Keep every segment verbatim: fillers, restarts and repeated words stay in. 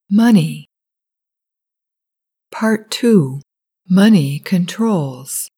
Money. Part two. Money controls.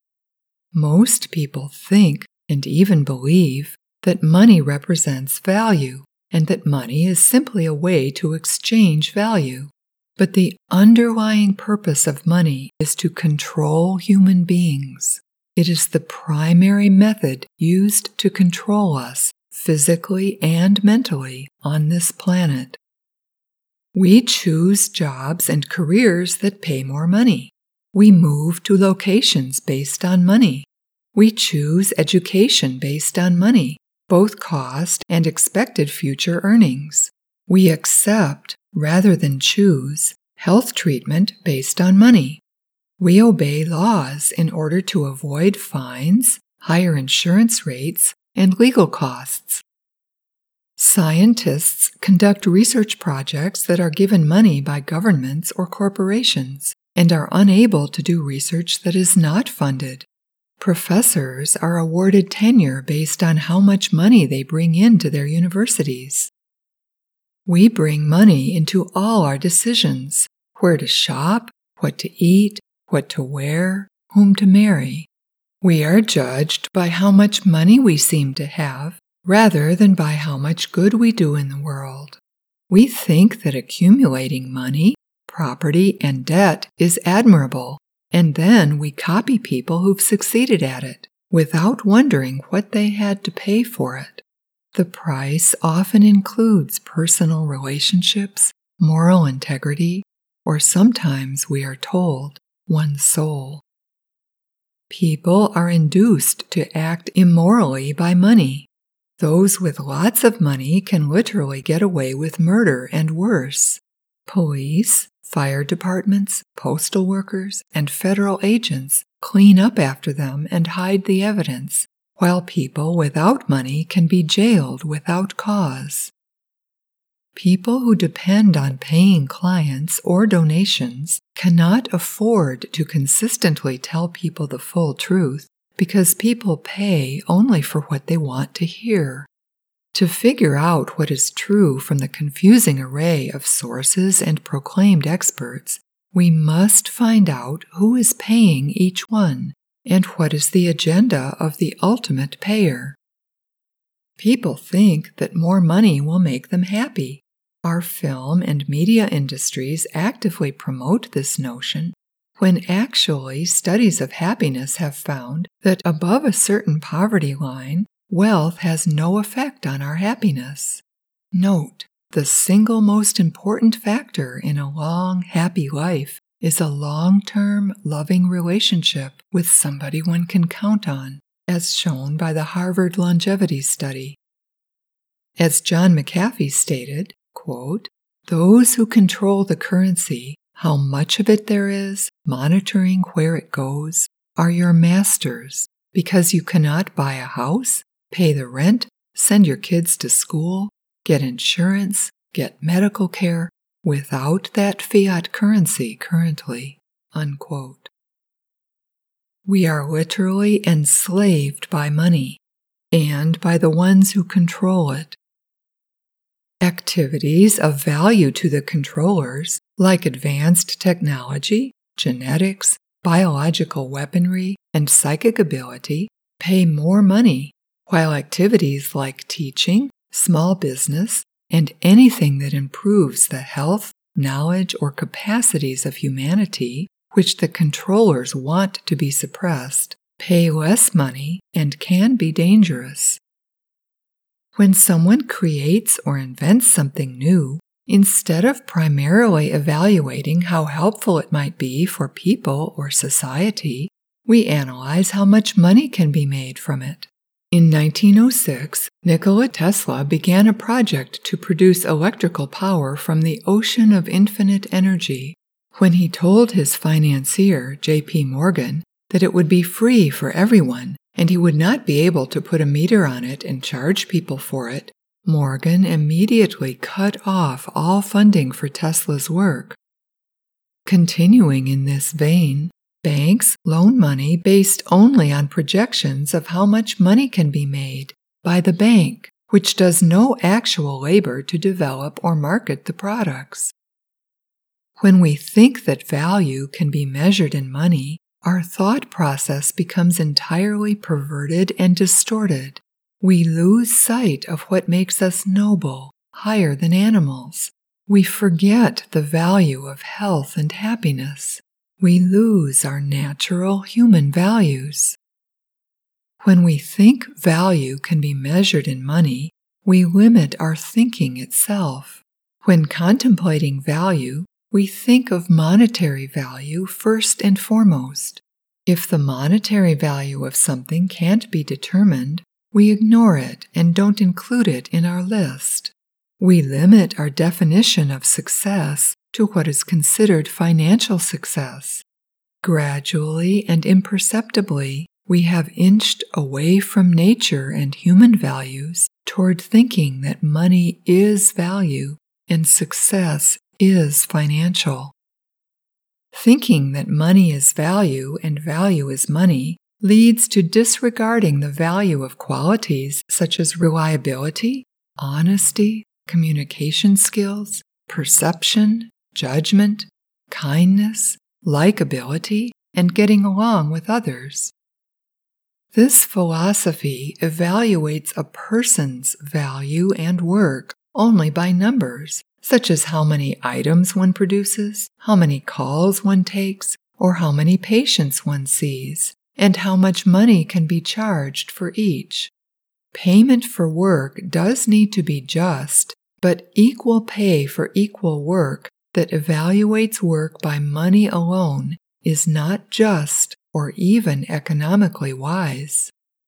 Most people think and even believe that money represents value and that money is simply a way to exchange value. But the underlying purpose of money is to control human beings. It is the primary method used to control us physically and mentally on this planet. We choose jobs and careers that pay more money. We move to locations based on money. We choose education based on money, both cost and expected future earnings. We accept, rather than choose, health treatment based on money. We obey laws in order to avoid fines, higher insurance rates, and legal costs. Scientists conduct research projects that are given money by governments or corporations and are unable to do research that is not funded. Professors are awarded tenure based on how much money they bring into their universities. We bring money into all our decisions: where to shop, what to eat, what to wear, whom to marry. We are judged by how much money we seem to have, rather than by how much good we do in the world. We think that accumulating money, property, and debt is admirable, and then we copy people who've succeeded at it, without wondering what they had to pay for it. The price often includes personal relationships, moral integrity, or sometimes, we are told, one's soul. People are induced to act immorally by money. Those with lots of money can literally get away with murder and worse. Police, fire departments, postal workers, and federal agents clean up after them and hide the evidence, while people without money can be jailed without cause. People who depend on paying clients or donations cannot afford to consistently tell people the full truth because people pay only for what they want to hear. To figure out what is true from the confusing array of sources and proclaimed experts, we must find out who is paying each one and what is the agenda of the ultimate payer. People think that more money will make them happy. Our film and media industries actively promote this notion, when actually studies of happiness have found that above a certain poverty line, wealth has no effect on our happiness. Note, the single most important factor in a long, happy life is a long-term, loving relationship with somebody one can count on, as shown by the Harvard Longevity Study. As John McAfee stated, quote, "Those who control the currency, how much of it there is, monitoring where it goes, are your masters, because you cannot buy a house, pay the rent, send your kids to school, get insurance, get medical care, without that fiat currency currently." Unquote. We are literally enslaved by money, and by the ones who control it. Activities of value to the controllers, like advanced technology, genetics, biological weaponry, and psychic ability, pay more money, while activities like teaching, small business, and anything that improves the health, knowledge, or capacities of humanity, which the controllers want to be suppressed, pay less money and can be dangerous. When someone creates or invents something new, instead of primarily evaluating how helpful it might be for people or society, we analyze how much money can be made from it. In nineteen oh six, Nikola Tesla began a project to produce electrical power from the ocean of infinite energy. When he told his financier, J P Morgan, that it would be free for everyone, and he would not be able to put a meter on it and charge people for it, Morgan immediately cut off all funding for Tesla's work. Continuing in this vein, banks loan money based only on projections of how much money can be made by the bank, which does no actual labor to develop or market the products. When we think that value can be measured in money, our thought process becomes entirely perverted and distorted. We lose sight of what makes us noble, higher than animals. We forget the value of health and happiness. We lose our natural human values. When we think value can be measured in money, we limit our thinking itself. When contemplating value, we think of monetary value first and foremost. If the monetary value of something can't be determined, we ignore it and don't include it in our list. We limit our definition of success to what is considered financial success. Gradually and imperceptibly, we have inched away from nature and human values toward thinking that money is value and success is financial. Thinking that money is value and value is money leads to disregarding the value of qualities such as reliability, honesty, communication skills, perception, judgment, kindness, likability, and getting along with others. This philosophy evaluates a person's value and work only by numbers, such as how many items one produces, how many calls one takes, or how many patients one sees, and how much money can be charged for each. Payment for work does need to be just, but equal pay for equal work that evaluates work by money alone is not just or even economically wise.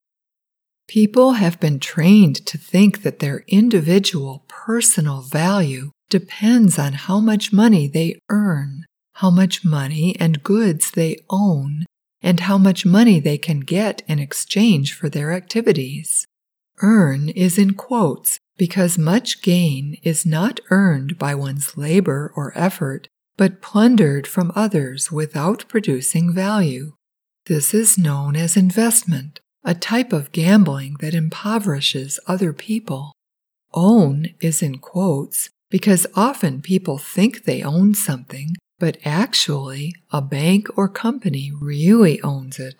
People have been trained to think that their individual personal value depends on how much money they earn, how much money and goods they own, and how much money they can get in exchange for their activities. Earn is in quotes because much gain is not earned by one's labor or effort, but plundered from others without producing value. This is known as investment, a type of gambling that impoverishes other people. Own is in quotes because often people think they own something, but actually a bank or company really owns it.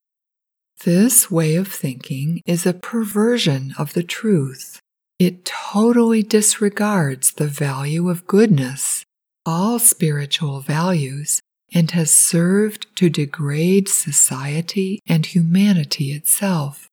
This way of thinking is a perversion of the truth. It totally disregards the value of goodness, all spiritual values, and has served to degrade society and humanity itself.